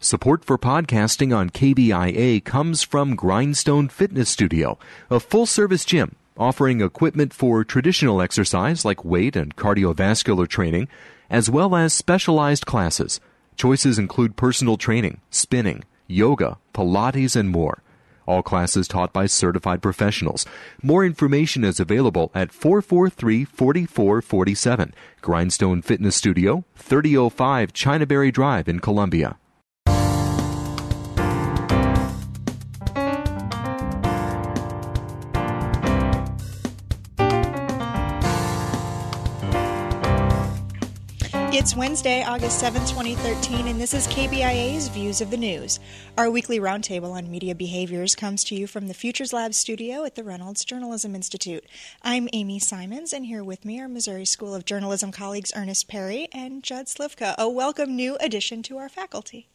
Support for podcasting on KBIA comes from Grindstone Fitness Studio, a full-service gym offering equipment for traditional exercise like weight and cardiovascular training, as well as specialized classes. Choices include personal training, spinning, yoga, Pilates, and more. All classes taught by certified professionals. More information is available at 443-4447. Grindstone Fitness Studio, 3005 Chinaberry Drive in Columbia. It's Wednesday, August 7, 2013, and this is KBIA's Views of the News. Our weekly roundtable on media behaviors comes to you from the Futures Lab studio at the Reynolds Journalism Institute. I'm Amy Simons, and here with me are Missouri School of Journalism colleagues Ernest Perry and Judd Slivka, a welcome new addition to our faculty.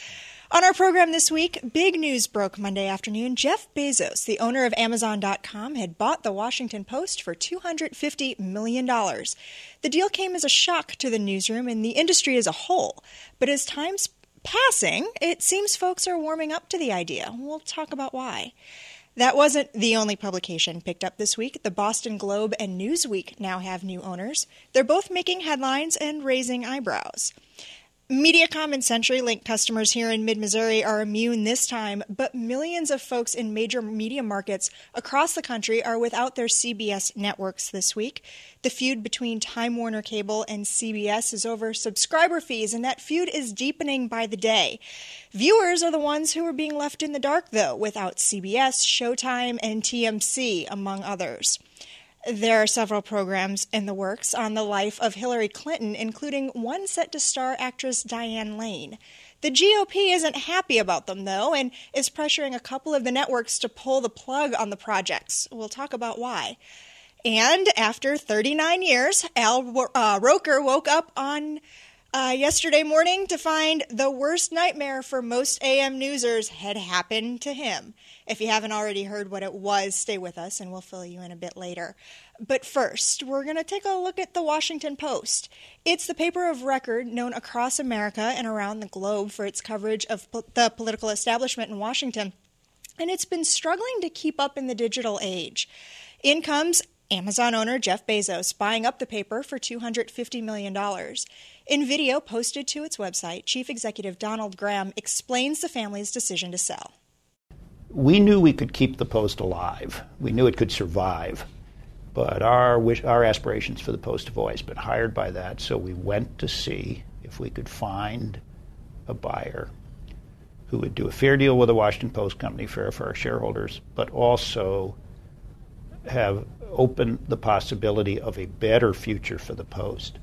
On our program this week, big news broke Monday afternoon. Jeff Bezos, the owner of Amazon.com, had bought the Washington Post for $250 million. The deal came as a shock to the newsroom and the industry as a whole. But as time's passing, it seems folks are warming up to the idea. We'll talk about why. That wasn't the only publication picked up this week. The Boston Globe and Newsweek now have new owners. They're both making headlines and raising eyebrows. Mediacom and CenturyLink customers here in mid-Missouri are immune this time, but millions of folks in major media markets across the country are without their CBS networks this week. The feud between Time Warner Cable and CBS is over subscriber fees, and that feud is deepening by the day. Viewers are the ones who are being left in the dark, though, without CBS, Showtime, and TMC, among others. There are several programs in the works on the life of Hillary Clinton, including one set to star actress Diane Lane. The GOP isn't happy about them, though, and is pressuring a couple of the networks to pull the plug on the projects. We'll talk about why. And after 39 years, Al Roker woke up on yesterday morning to find the worst nightmare for most AM newsers had happened to him. If you haven't already heard what it was, stay with us and we'll fill you in a bit later. But first, we're going to take a look at the Washington Post. It's the paper of record known across America and around the globe for its coverage of the political establishment in Washington. And it's been struggling to keep up in the digital age. In comes Amazon owner Jeff Bezos buying up the paper for $250 million. In video posted to its website, Chief Executive Donald Graham explains the family's decision to sell. We knew we could keep the Post alive. We knew it could survive. But our aspirations for the Post have always been higher by that, so we went to see if we could find a buyer who would do a fair deal with the Washington Post Company, fair for our shareholders, but also have opened the possibility of a better future for the Post.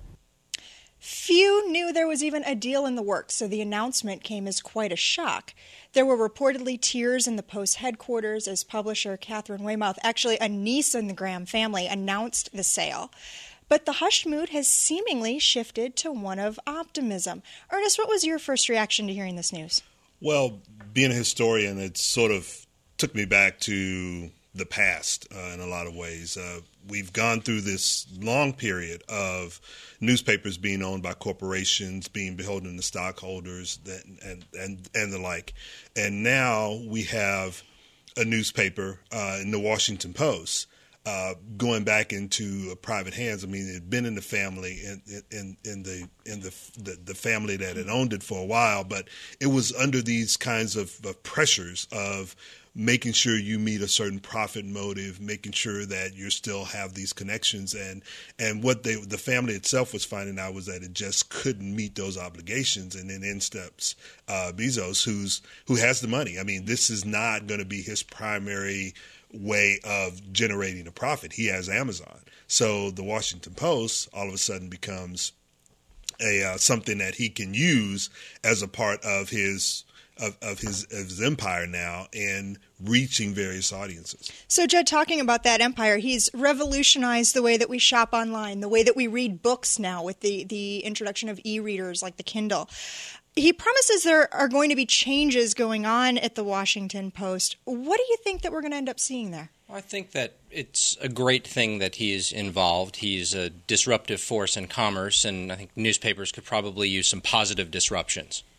Few knew there was even a deal in the works, so the announcement came as quite a shock. There were reportedly tears in the Post headquarters as publisher Catherine Weymouth, actually a niece in the Graham family, announced the sale. But the hushed mood has seemingly shifted to one of optimism. Ernest, what was your first reaction to hearing this news? Well, being a historian, it sort of took me back to the past in a lot of ways. We've gone through this long period of newspapers being owned by corporations, being beholden to stockholders, and the like. And now we have a newspaper in the Washington Post going back into private hands. I mean, it had been in the family, in the family that had owned it for a while, but it was under these kinds of pressures of making sure you meet a certain profit motive, making sure that you still have these connections. And what the family itself was finding out was that it just couldn't meet those obligations. And then in steps Bezos, who has the money. I mean, this is not going to be his primary way of generating a profit. He has Amazon. So the Washington Post all of a sudden becomes something that he can use as a part of his empire now and reaching various audiences. So, Judd, talking about that empire, he's revolutionized the way that we shop online, the way that we read books now with the introduction of e-readers like the Kindle. He promises there are going to be changes going on at the Washington Post. What do you think that we're going to end up seeing there? Well, I think that it's a great thing that he is involved. He's a disruptive force in commerce, and I think newspapers could probably use some positive disruptions.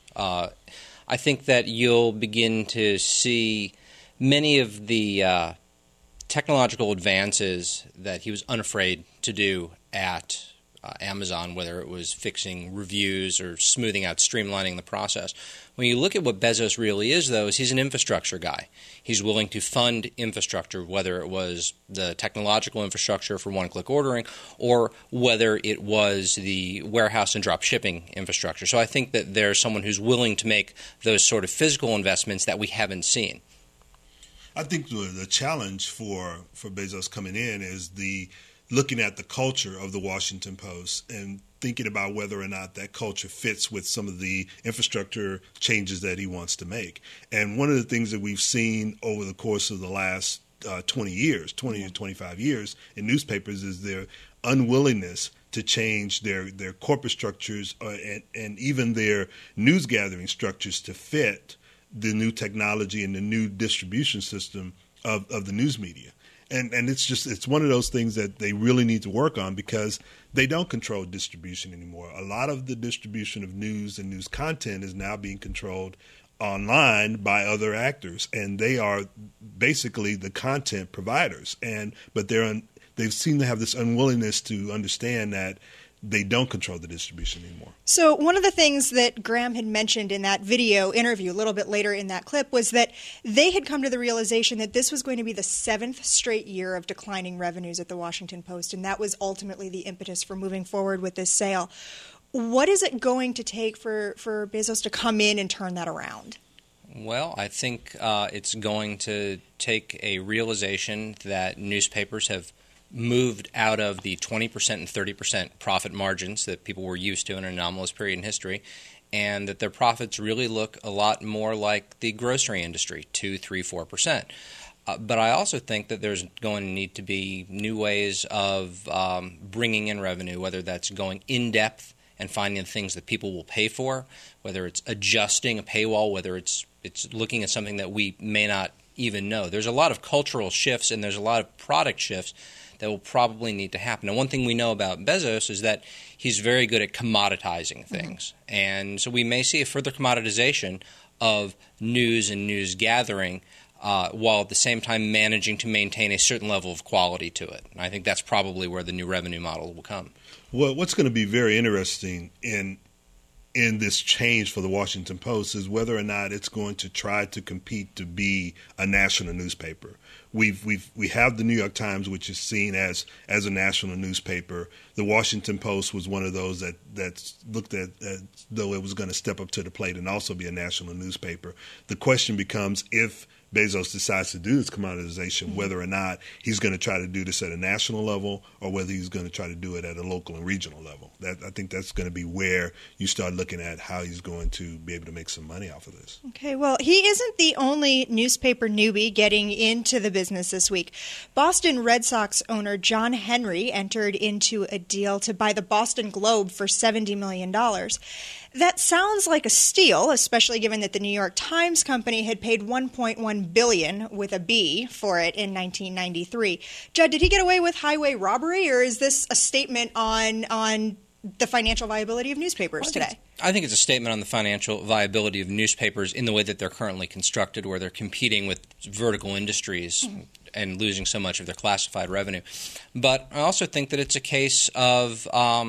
I think that you'll begin to see many of the technological advances that he was unafraid to do at Amazon, whether it was fixing reviews or smoothing out, streamlining the process. When you look at what Bezos really is, though, is he's an infrastructure guy. He's willing to fund infrastructure, whether it was the technological infrastructure for one-click ordering or whether it was the warehouse and drop shipping infrastructure. So I think that there's someone who's willing to make those sort of physical investments that we haven't seen. I think the challenge for Bezos coming in is looking at the culture of the Washington Post and thinking about whether or not that culture fits with some of the infrastructure changes that he wants to make. And one of the things that we've seen over the course of the last 20 to 25 years in newspapers is their unwillingness to change their corporate structures and even their news gathering structures to fit the new technology and the new distribution system of the news media. And it's one of those things that they really need to work on because they don't control distribution anymore. A lot of the distribution of news and news content is now being controlled online by other actors, and they are basically the content providers. But they seem to have this unwillingness to understand that they don't control the distribution anymore. So one of the things that Graham had mentioned in that video interview a little bit later in that clip was that they had come to the realization that this was going to be the 7th straight year of declining revenues at the Washington Post, and that was ultimately the impetus for moving forward with this sale. What is it going to take for Bezos to come in and turn that around? Well, I think it's going to take a realization that newspapers have moved out of the 20% and 30% profit margins that people were used to in an anomalous period in history, and that their profits really look a lot more like the grocery industry, 2, 3, 4%. But I also think that there's going to need to be new ways of bringing in revenue, whether that's going in-depth and finding things that people will pay for, whether it's adjusting a paywall, whether it's looking at something that we may not even know. There's a lot of cultural shifts and there's a lot of product shifts that will probably need to happen. And one thing we know about Bezos is that he's very good at commoditizing things. Mm-hmm. And so we may see a further commoditization of news and news gathering while at the same time managing to maintain a certain level of quality to it. And I think that's probably where the new revenue model will come. Well, what's going to be very interesting in this change for the Washington Post is whether or not it's going to try to compete to be a national newspaper. We have the New York Times, which is seen as a national newspaper. The Washington Post was one of those that looked at though it was going to step up to the plate and also be a national newspaper. The question becomes if Bezos decides to do this commoditization, whether or not he's going to try to do this at a national level or whether he's going to try to do it at a local and regional level. I think that's going to be where you start looking at how he's going to be able to make some money off of this. Okay, well, he isn't the only newspaper newbie getting into the business this week. Boston Red Sox owner John Henry entered into a deal to buy the Boston Globe for $70 million. That sounds like a steal, especially given that the New York Times company had paid $1.1 billion with a B for it in 1993. Judd, did he get away with highway robbery, or is this a statement on the financial viability of newspapers today? I think it's a statement on the financial viability of newspapers in the way that they're currently constructed, where they're competing with vertical industries and losing so much of their classified revenue. But I also think that it's a case of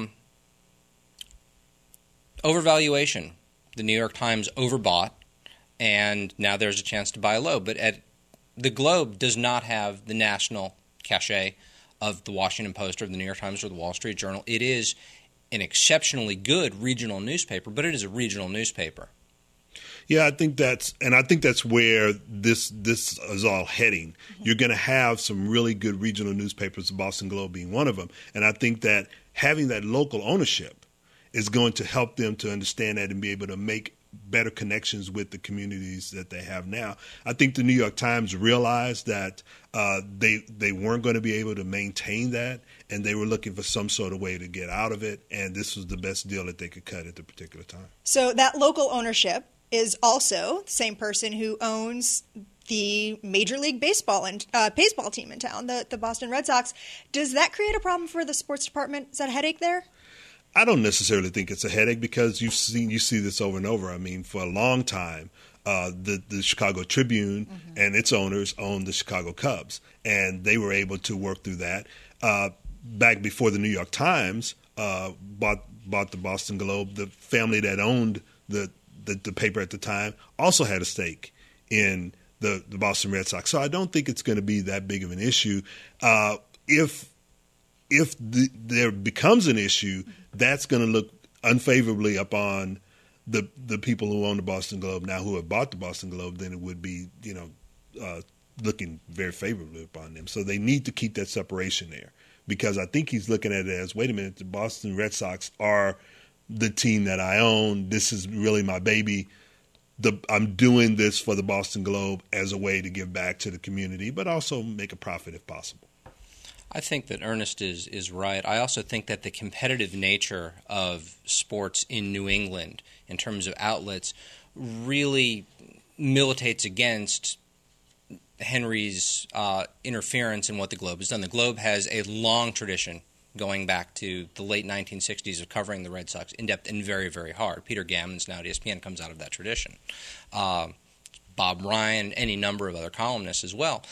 overvaluation. The New York Times overbought, and now there's a chance to buy low. But the Globe does not have the national cachet of the Washington Post or the New York Times or the Wall Street Journal. It is an exceptionally good regional newspaper, but it is a regional newspaper. Yeah, I think that's where this is all heading. Mm-hmm. You're going to have some really good regional newspapers, the Boston Globe being one of them, and I think that having that local ownership is going to help them to understand that and be able to make better connections with the communities that they have now. I think the New York Times realized that they weren't going to be able to maintain that, and they were looking for some sort of way to get out of it, and this was the best deal that they could cut at the particular time. So that local ownership is also the same person who owns the Major League Baseball and baseball team in town, the Boston Red Sox. Does that create a problem for the sports department? Is that a headache there? I don't necessarily think it's a headache because you see this over and over. I mean, for a long time, the Chicago Tribune and its owners owned the Chicago Cubs, and they were able to work through that. Back before the New York Times bought the Boston Globe, the family that owned the paper at the time also had a stake in the Boston Red Sox. So I don't think it's going to be that big of an issue. If there becomes an issue, that's going to look unfavorably upon the people who own the Boston Globe now, who have bought the Boston Globe, then it would be, looking very favorably upon them. So they need to keep that separation there, because I think he's looking at it as, wait a minute, the Boston Red Sox are the team that I own. This is really my baby. I'm doing this for the Boston Globe as a way to give back to the community, but also make a profit if possible. I think that Ernest is right. I also think that the competitive nature of sports in New England in terms of outlets really militates against Henry's interference in what the Globe has done. The Globe has a long tradition going back to the late 1960s of covering the Red Sox in-depth and very, very hard. Peter Gammons now at ESPN comes out of that tradition. Bob Ryan, any number of other columnists as well.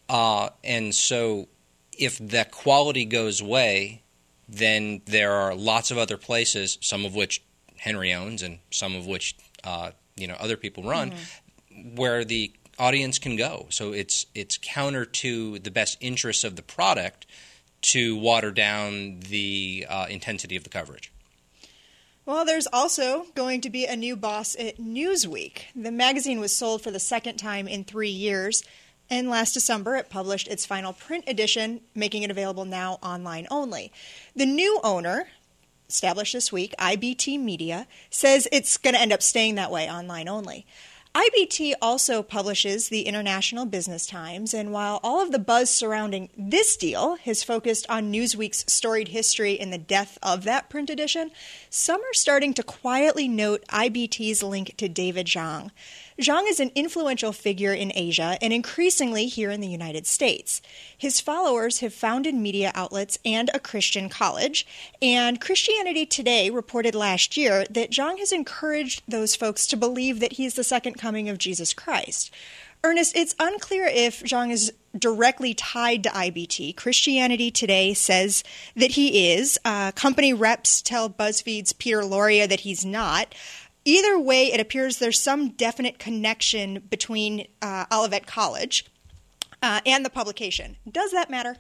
And so if that quality goes away, then there are lots of other places, some of which Henry owns and some of which other people run, where the audience can go. So it's counter to the best interests of the product to water down the intensity of the coverage. Well, there's also going to be a new boss at Newsweek. The magazine was sold for the second time in 3 years. And last December, it published its final print edition, making it available now online only. The new owner, established this week, IBT Media, says it's going to end up staying that way, online only. IBT also publishes the International Business Times, and while all of the buzz surrounding this deal has focused on Newsweek's storied history and the death of that print edition, some are starting to quietly note IBT's link to David Zhang. Zhang is an influential figure in Asia and increasingly here in the United States. His followers have founded media outlets and a Christian college, and Christianity Today reported last year that Zhang has encouraged those folks to believe that he's the second coming of Jesus Christ. Ernest, it's unclear if Zhang is directly tied to IBT. Christianity Today says that he is. Company reps tell BuzzFeed's Peter Loria that he's not. Either way, it appears there's some definite connection between Olivet College and the publication. Does that matter?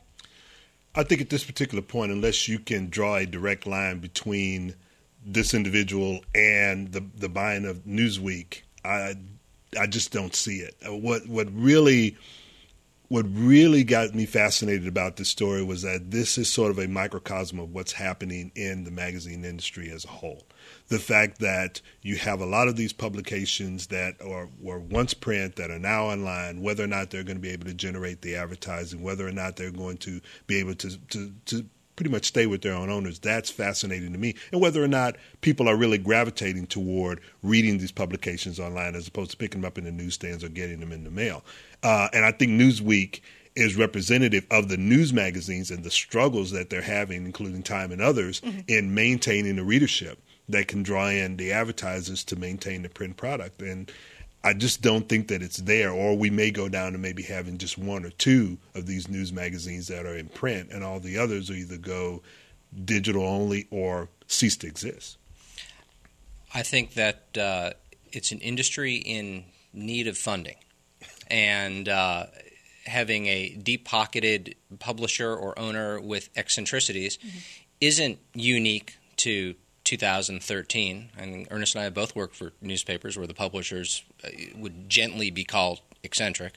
I think at this particular point, unless you can draw a direct line between this individual and the buying of Newsweek, I just don't see it. What really got me fascinated about this story was that this is sort of a microcosm of what's happening in the magazine industry as a whole. The fact that you have a lot of these publications that were once print that are now online, whether or not they're going to be able to generate the advertising, whether or not they're going to be able to pretty much stay with their own owners, that's fascinating to me. And whether or not people are really gravitating toward reading these publications online as opposed to picking them up in the newsstands or getting them in the mail. And I think Newsweek is representative of the news magazines and the struggles that they're having, including Time and others, in maintaining the readership that can draw in the advertisers to maintain the print product. And I just don't think that it's there, or we may go down to maybe having just one or two of these news magazines that are in print, and all the others will either go digital only or cease to exist. I think that it's an industry in need of funding, and having a deep-pocketed publisher or owner with eccentricities isn't unique to 2013. I mean, Ernest and I have both worked for newspapers where the publishers would gently be called eccentric.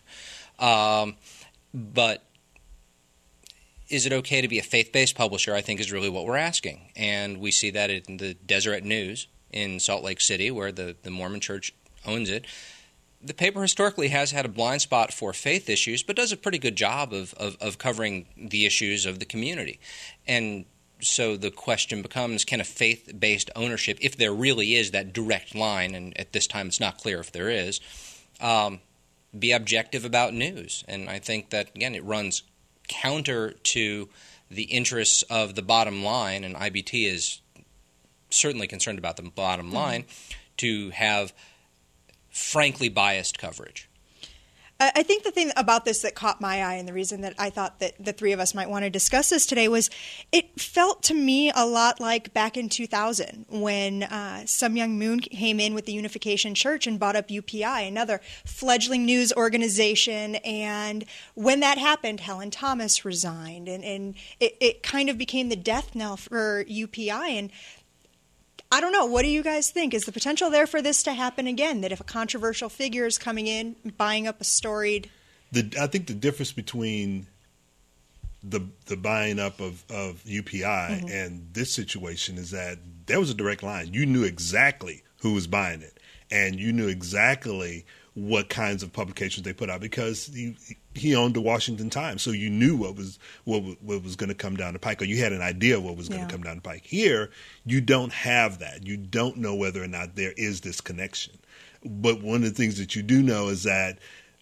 But is it okay to be a faith-based publisher, I think, is really what we're asking. And we see that in the Deseret News in Salt Lake City, where the Mormon Church owns it. The paper historically has had a blind spot for faith issues, but does a pretty good job of covering the issues of the community. And so the question becomes, can a faith-based ownership, if there really is that direct line, and at this time it's not clear if there is, be objective about news? And I think that, again, it runs counter to the interests of the bottom line, and IBT is certainly concerned about the bottom line, to have frankly biased coverage. I think the thing about this that caught my eye, and the reason that I thought that the three of us might want to discuss this today, was it felt to me a lot like back in 2000 when Sun Myung Moon came in with the Unification Church and bought up UPI, another fledgling news organization. And when that happened, Helen Thomas resigned, and it kind of became the death knell for UPI. And I don't know. What do you guys think? Is the potential there for this to happen again? That if a controversial figure is coming in, buying up a storied... I think the difference between the buying up of UPI and this situation is that there was a direct line. You knew exactly who was buying it, and you knew exactly what kinds of publications they put out because he owned the Washington Times, so you knew what was going to come down the pike, or you had an idea of what was going to come down the pike. Here, you don't have that. You don't know whether or not there is this connection. But one of the things that you do know is that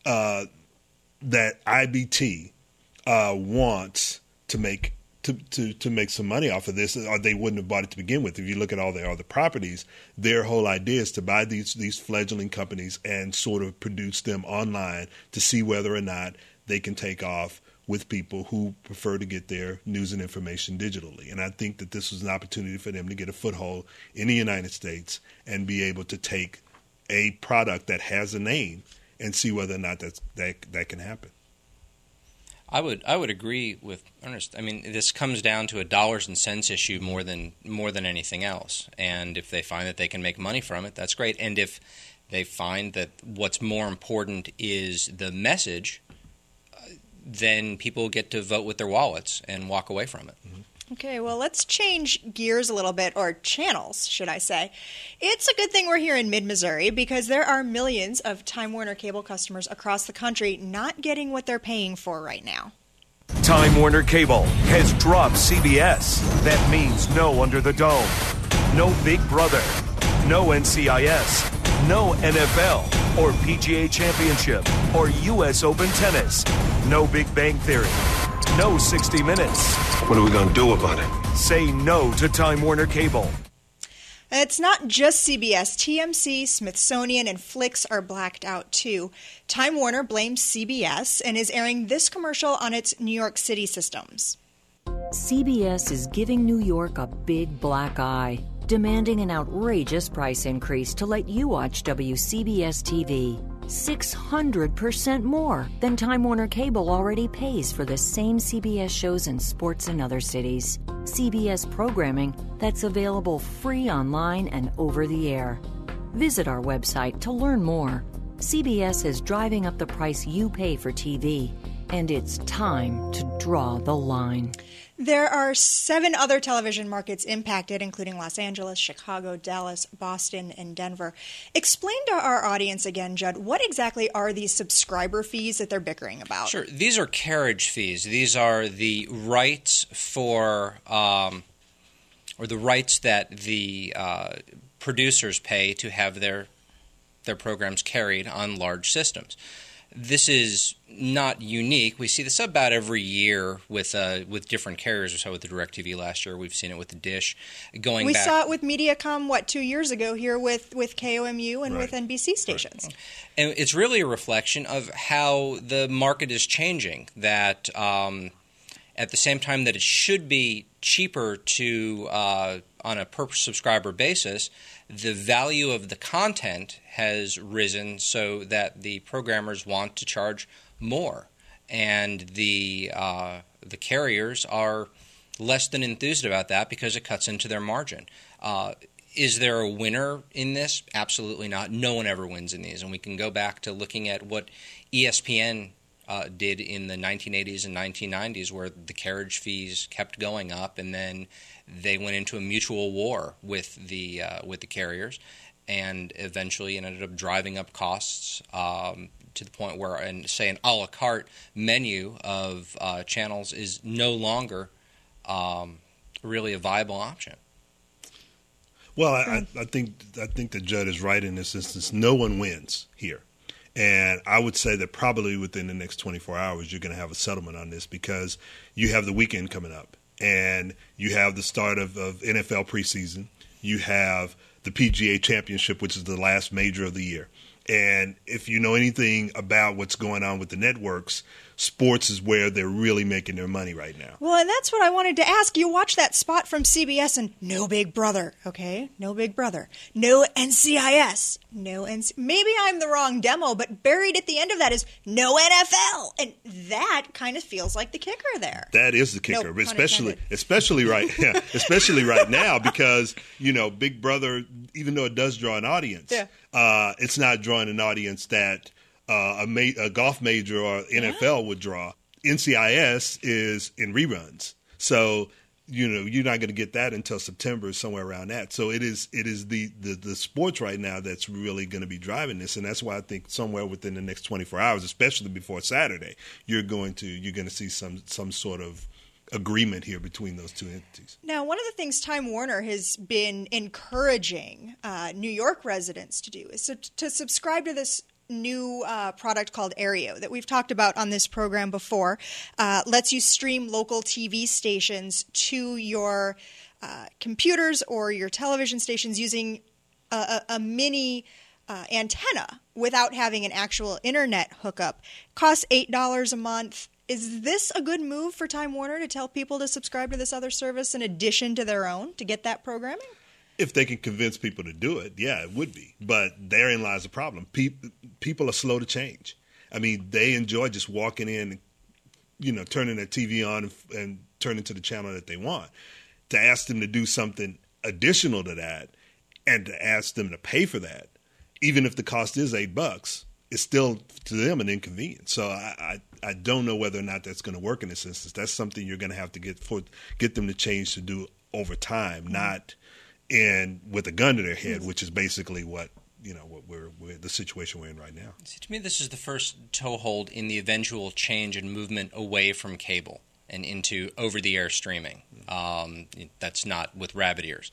that IBT wants to make some money off of this, or they wouldn't have bought it to begin with. If you look at all their other properties, their whole idea is to buy these fledgling companies and sort of produce them online to see whether or not they can take off with people who prefer to get their news and information digitally. And I think that this was an opportunity for them to get a foothold in the United States and be able to take a product that has a name and see whether or not that can happen. I would agree with Ernest. I mean, this comes down to a dollars and cents issue more than anything else. And if they find that they can make money from it, that's great. And if they find that what's more important is the message, then people get to vote with their wallets and walk away from it. Mm-hmm. Okay, well, let's change gears a little bit, or channels, should I say. It's a good thing we're here in mid-Missouri because there are millions of Time Warner Cable customers across the country not getting what they're paying for right now. Time Warner Cable has dropped CBS. That means no Under the Dome, no Big Brother, no NCIS, no NFL or PGA Championship or U.S. Open Tennis, no Big Bang Theory, no 60 Minutes. What are we going to do about it? Say no to Time Warner Cable. It's not just CBS. TMC, Smithsonian, and Flicks are blacked out too. Time Warner blames CBS and is airing this commercial on its New York City systems. CBS is giving New York a big black eye, demanding an outrageous price increase to let you watch WCBS TV. 600% more than Time Warner Cable already pays for the same CBS shows and sports in other cities. CBS programming that's available free online and over the air. Visit our website to learn more. CBS is driving up the price you pay for TV, and it's time to draw the line. There are 7 other television markets impacted, including Los Angeles, Chicago, Dallas, Boston, and Denver. Explain to our audience again, Judd, what exactly are these subscriber fees that they're bickering about? Sure. These are carriage fees. These are the rights for or the rights that the producers pay to have their programs carried on large systems. This is not unique. We see this about every year with different carriers. We saw it with the DirecTV last year. We've seen it with the Dish. We saw it with Mediacom, 2 years ago here with KOMU and with NBC stations. Right. And it's really a reflection of how the market is changing, that at the same time that it should be cheaper to on a per subscriber basis, the value of the content has risen so that the programmers want to charge more, and the carriers are less than enthused about that because it cuts into their margin. Is there a winner in this? Absolutely not. No one ever wins in these, and we can go back to looking at what ESPN did in the 1980s and 1990s, where the carriage fees kept going up, and then they went into a mutual war with the carriers, and eventually it ended up driving up costs to the point where, say, an a la carte menu of channels is no longer really a viable option. Well, I think that Judd is right in this instance. No one wins here. And I would say that probably within the next 24 hours, you're going to have a settlement on this because you have the weekend coming up and you have the start of NFL preseason. you have the PGA Championship, which is the last major of the year. And if you know anything about what's going on with the networks, sports is where they're really making their money right now. Well, and that's what I wanted to ask. You watch that spot from CBS and no Big Brother, okay? No Big Brother. No NCIS. No maybe I'm the wrong demo, but buried at the end of that is no NFL. And that kind of feels like the kicker there. That is the kicker, especially right now because, Big Brother, even though it does draw an audience, it's not drawing an audience that a golf major or NFL would draw. NCIS is in reruns. So, you're not going to get that until September, somewhere around that. So it is the sports right now that's really going to be driving this. And that's why I think somewhere within the next 24 hours, especially before Saturday, you're going to see some sort of agreement here between those two entities. Now, one of the things Time Warner has been encouraging New York residents to do is to subscribe to this new product called Aereo that we've talked about on this program before. Lets you stream local TV stations to your computers or your television stations using a mini antenna without having an actual internet hookup. Costs $8 a month. Is this a good move for Time Warner to tell people to subscribe to this other service in addition to their own to get that programming? If they can convince people to do it, yeah, it would be. But therein lies the problem. People are slow to change. I mean, they enjoy just walking in, turning their TV on and turning to the channel that they want. To ask them to do something additional to that and to ask them to pay for that, even if the cost is $8, is still to them an inconvenience. So I don't know whether or not that's going to work in this instance. That's something you're going to have to get them to change to do over time, not with a gun to their head, which is basically what we're the situation we're in right now. See, to me, this is the first toehold in the eventual change and movement away from cable and into over-the-air streaming. That's not with rabbit ears.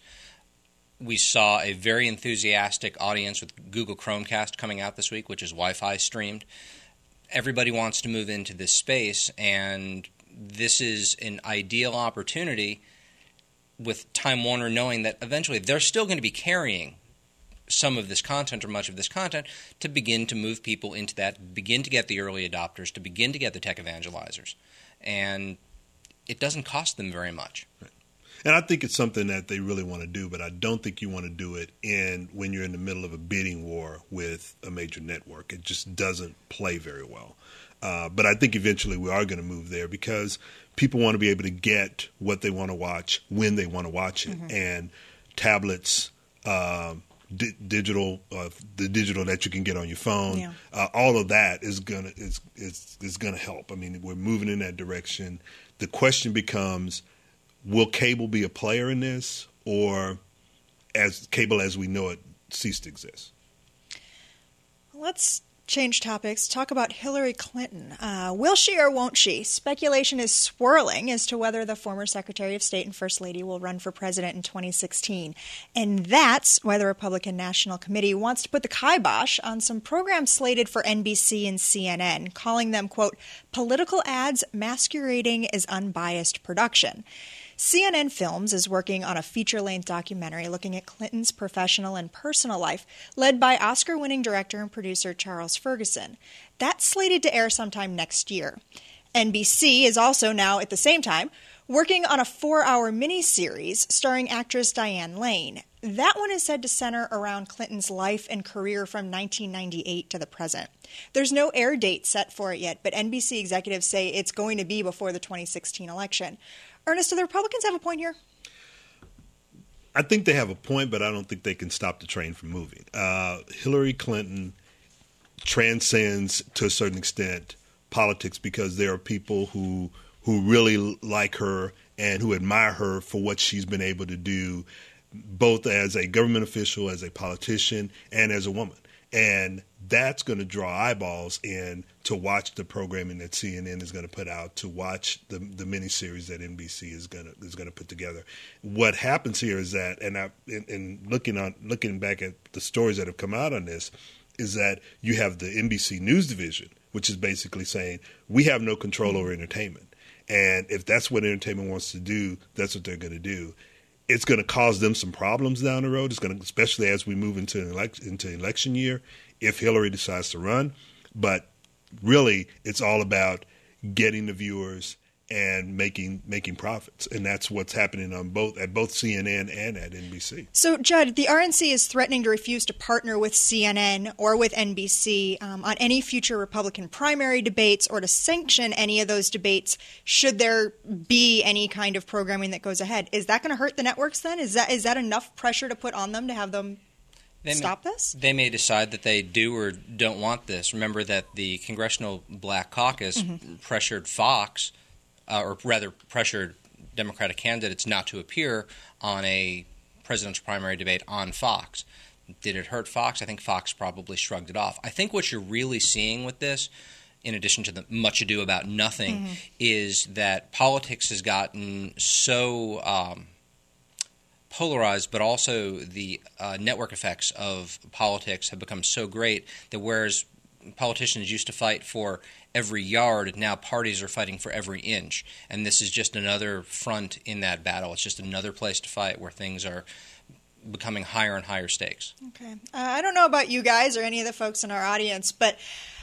We saw a very enthusiastic audience with Google Chromecast coming out this week, which is Wi-Fi streamed. Everybody wants to move into this space, and this is an ideal opportunity with Time Warner knowing that eventually they're still going to be carrying some of this content or much of this content to begin to move people into that, begin to get the early adopters, to begin to get the tech evangelizers. And it doesn't cost them very much. Right. And I think it's something that they really want to do, but I don't think you want to do it when you're in the middle of a bidding war with a major network. It just doesn't play very well. But I think eventually we are going to move there because people want to be able to get what they want to watch when they want to watch it. Mm-hmm. And tablets, digital, the digital that you can get on your phone, all of that is gonna help. I mean, we're moving in that direction. The question becomes, will cable be a player in this, or as cable as we know it cease to exist? Let's change topics. Talk about Hillary Clinton. Will she or won't she? Speculation is swirling as to whether the former Secretary of State and First Lady will run for president in 2016. And that's why the Republican National Committee wants to put the kibosh on some programs slated for NBC and CNN, calling them, quote, political ads masquerading as unbiased production. CNN Films is working on a feature-length documentary looking at Clinton's professional and personal life, led by Oscar-winning director and producer Charles Ferguson. That's slated to air sometime next year. NBC is also now, at the same time, working on a 4-hour miniseries starring actress Diane Lane. That one is said to center around Clinton's life and career from 1998 to the present. There's no air date set for it yet, but NBC executives say it's going to be before the 2016 election. Ernest, do the Republicans have a point here? I think they have a point, but I don't think they can stop the train from moving. Hillary Clinton transcends, to a certain extent, politics because there are people who really like her and who admire her for what she's been able to do, both as a government official, as a politician, and as a woman. And that's going to draw eyeballs in to watch the programming that CNN is going to put out, to watch the miniseries that NBC is going to put together. What happens here is that, and looking back at the stories that have come out on this, is that you have the NBC News division, which is basically saying we have no control over entertainment, and if that's what entertainment wants to do, that's what they're going to do. it's going to cause them some problems down the road. It's going to, especially as we move into election year, if Hillary decides to run. But really, it's all about getting the viewers and making profits, and that's what's happening at both CNN and at NBC. So, Judd, the RNC is threatening to refuse to partner with CNN or with NBC on any future Republican primary debates, or to sanction any of those debates should there be any kind of programming that goes ahead. Is that going to hurt the networks then? Is that enough pressure to put on them to have them stop this? They may decide that they do or don't want this. Remember that the Congressional Black Caucus pressured Fox, or rather pressured Democratic candidates not to appear on a presidential primary debate on Fox. Did it hurt Fox? I think Fox probably shrugged it off. I think what you're really seeing with this, in addition to the much ado about nothing, is that politics has gotten so polarized, but also the network effects of politics have become so great that whereas politicians used to fight for every yard, now parties are fighting for every inch. And this is just another front in that battle. It's just another place to fight where things are becoming higher and higher stakes. Okay. I don't know about you guys or any of the folks in our audience, but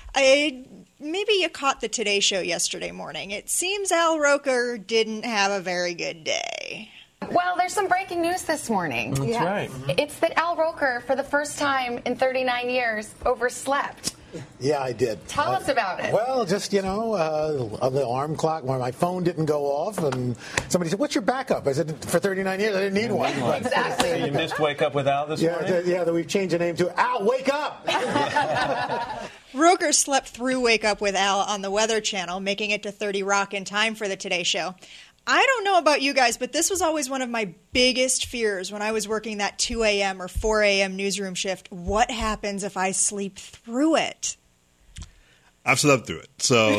maybe you caught the Today Show yesterday morning. It seems Al Roker didn't have a very good day. Well, there's some breaking news this morning. That's right. It's that Al Roker, for the first time in 39 years, overslept. Yeah, I did. Tell us about it. Well, just, the alarm clock, when my phone didn't go off, and somebody said, what's your backup? I said, for 39 years, I didn't need one. Exactly. So you missed Wake Up with Al this morning? Yeah, we've changed the name to Al, Wake Up! Roker slept through Wake Up with Al on the Weather Channel, making it to 30 Rock in time for the Today Show. I don't know about you guys, but this was always one of my biggest fears when I was working that 2 a.m. or 4 a.m. newsroom shift. What happens if I sleep through it? I've slept through it. So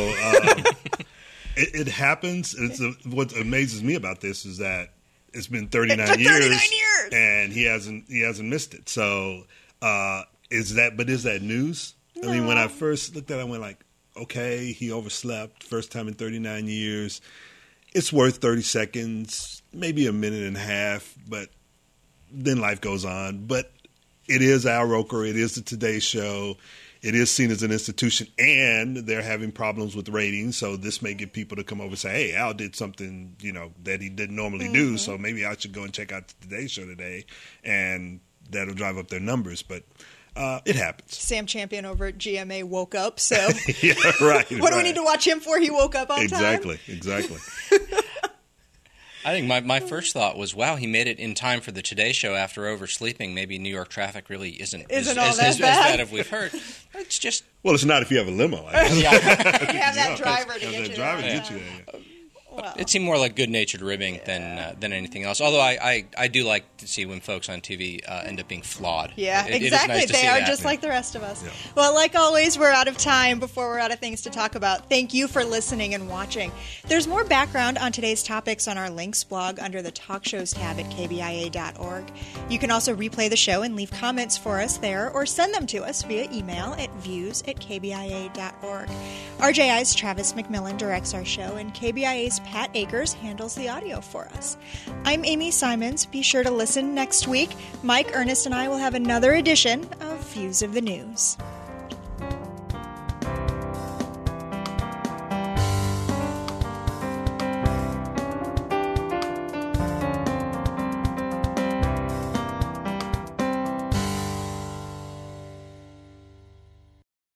it happens. What amazes me about this is that it's been 39 years, and he hasn't missed it. So is that news? No. I mean, when I first looked at it, I went like, okay, he overslept, first time in 39 years. It's worth 30 seconds, maybe a minute and a half, but then life goes on. But it is Al Roker. It is the Today Show. It is seen as an institution, and they're having problems with ratings. So this may get people to come over and say, hey, Al did something, that he didn't normally do. So maybe I should go and check out the Today Show today, and that'll drive up their numbers. But it happens. Sam Champion over at GMA woke up, so yeah, right. What do we need to watch him for? He woke up on time. Exactly. I think my first thought was, wow, he made it in time for the Today Show after oversleeping. Maybe New York traffic really isn't as bad as we've heard. It's just... Well, it's not if you have a limo. I guess. You have that driver to get you there. Well, it seemed more like good-natured ribbing than anything else. Although I do like to see when folks on TV end up being flawed. Yeah, exactly. It is nice to they see are that. just like the rest of us. Yeah. Well, like always, we're out of time before we're out of things to talk about. Thank you for listening and watching. There's more background on today's topics on our links blog under the Talk Shows tab at kbia.org. You can also replay the show and leave comments for us there, or send them to us via email at views@kbia.org. RJI's Travis McMillan directs our show, and KBIA's Pat Akers handles the audio for us. I'm Amy Simons. Be sure to listen next week. Mike, Ernest, and I will have another edition of Views of the News.